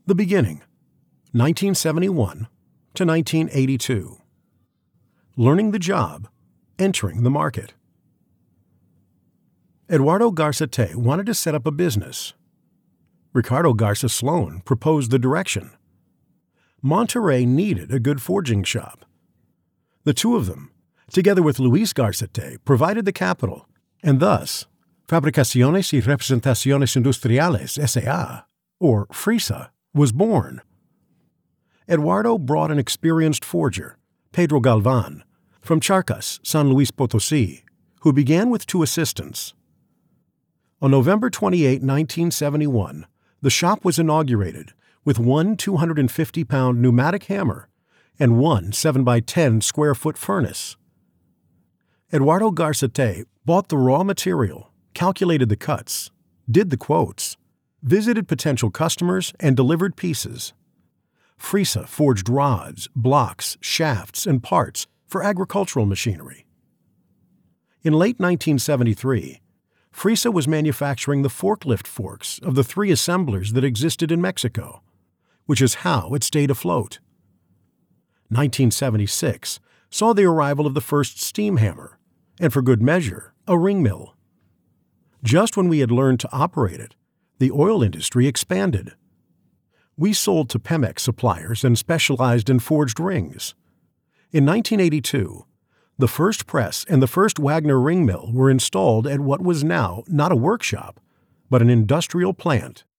The beginning, 1971 to 1982. Learning the job, entering the market. Eduardo Garcete wanted to set up a business. Ricardo Garza Sloan proposed the direction. Monterrey needed a good forging shop. The two of them, together with Luis Garcete, provided the capital, and thus Fabricaciones y Representaciones Industriales S.A., or FRISA, was born. Eduardo brought an experienced forger, Pedro Galvan, from Charcas, San Luis Potosí, who began with two assistants. On November 28, 1971, the shop was inaugurated with one 250-pound pneumatic hammer and one 7x10 square-foot furnace. Eduardo Garcete bought the raw material, calculated the cuts, did the quotes, visited potential customers, and delivered pieces. FRISA forged rods, blocks, shafts, and parts for agricultural machinery. In late 1973, FRISA was manufacturing the forklift forks of the three assemblers that existed in Mexico, which is how it stayed afloat. 1976 saw the arrival of the first steam hammer, and for good measure, a ring mill. Just when we had learned to operate it, the oil industry expanded. We sold to Pemex suppliers and specialized in forged rings. In 1982, the first press and the first Wagner ring mill were installed at what was now not a workshop, but an industrial plant